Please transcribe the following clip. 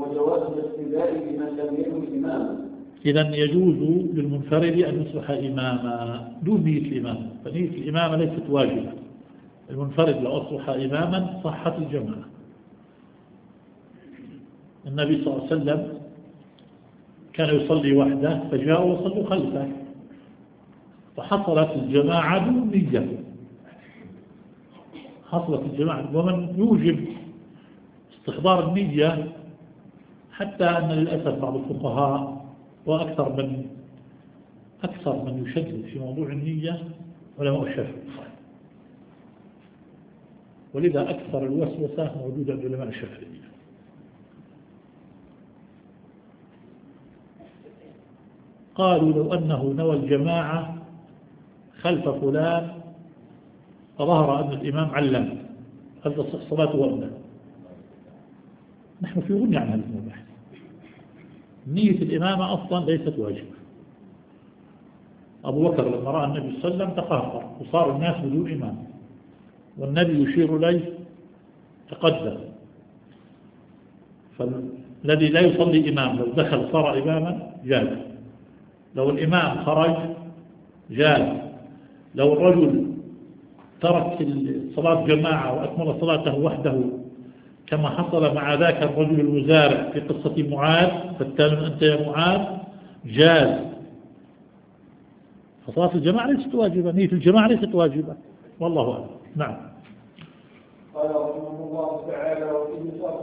وجواز الاقتداء بمن لم يكن إماما. إذن يجوز للمنفرد أن يصبح إماما دون نية الإمامة، فنية الإمامة ليست واجبة. المنفرد لو أصبح إماما صحت الجماعة. النبي صلى الله عليه وسلم كان يصلي وحده فجاءوا وصلوا خلفه فحصلت الجماعة دون نية، حصلت الجماعة. ومن يوجب استحضار النية حتى أن للأسف بعض الفقهاء وأكثر من يشدد في موضوع النية علماء الشافعي، ولذا أكثر الوسوسة موجودة عند علماء الشافعي. قالوا لو أنه نوى الجماعة خلف فلان فظهر أن الإمام علم هل تصح صلاته ولا لا؟ نحن في غنى عن هذا المباحث. نية الإمامة أصلا ليست واجبة. أبو بكر لما رأى النبي صلى الله عليه وسلم تقهقر وصار الناس بدون إمام والنبي يشير إليه تقدم، فالذي لا يصلي إمام لو دخل صار إماما جاز، لو الإمام خرج جاز، لو الرجل ترك صلاة جماعة وأكمل صلاته وحده كما حصل مع ذاك الرجل المزارع في قصة معاذ فالتالم أنت يا معاذ جاز. فصلاة الجماعة ليست واجبة، نية الجماعة ليست واجبة، والله أعلم. نعم. قال رحمه الله تعالى